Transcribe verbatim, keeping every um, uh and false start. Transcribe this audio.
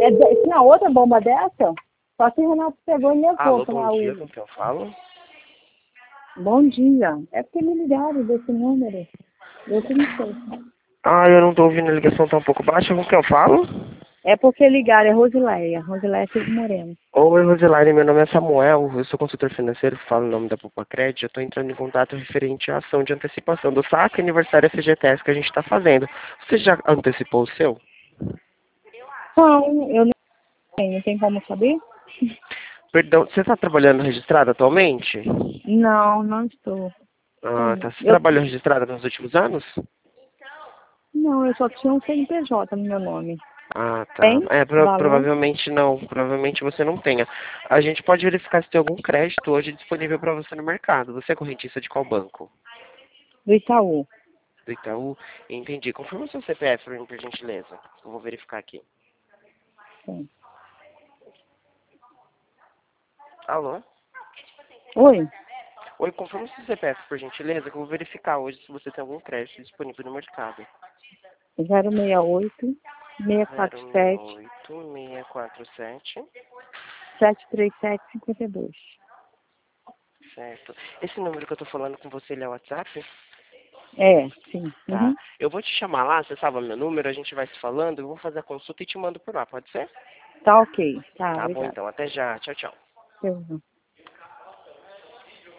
É, de- tinha outra bomba dessa? Só que o Renato pegou e levou Alô, pra bom dia, o... com quem eu falo? Bom dia. É porque me ligaram desse número. Eu que não sei. Ah, eu não tô ouvindo, a ligação tá um pouco baixa, com quem eu falo? É porque ligaram, é Rosileia. Rosileia Silva Moreno. Oi, Roselaine, meu nome é Samuel, eu sou consultor financeiro, falo o nome da Popacred, eu tô entrando em contato referente à ação de antecipação do saque aniversário F G T S que a gente tá fazendo. Você já antecipou o seu? Não, eu não tenho. Não tem como saber? Perdão, você está trabalhando registrado atualmente? Não, não estou. Ah, Tenho. tá. Você Eu, trabalhou registrado nos últimos anos? não, eu só tinha um C N P J no meu nome. Ah, tá. Tem É, pro- valor? provavelmente não. Provavelmente você não tenha. A gente pode verificar se tem algum crédito hoje disponível para você no mercado. Você é correntista de qual banco? Do Itaú. Do Itaú? Entendi. Confirma o seu C P F para mim, por gentileza. Eu vou verificar aqui. Sim. Alô? Oi? Oi, confirma o seu C P F, por gentileza, que eu vou verificar hoje se você tem algum crédito disponível no mercado. zero seis oito, seis quatro zero seis sete, oito seis quatro sete. sete três sete, cinco dois. Certo. Esse número que eu tô falando com você, ele é o WhatsApp? É, sim. Tá. Uhum. Eu vou te chamar lá, você salva meu número, a gente vai se falando, eu vou fazer a consulta e te mando por lá, pode ser? Tá ok. Tá, Tá bom obrigada. então, até já. Tchau, tchau. Uhum.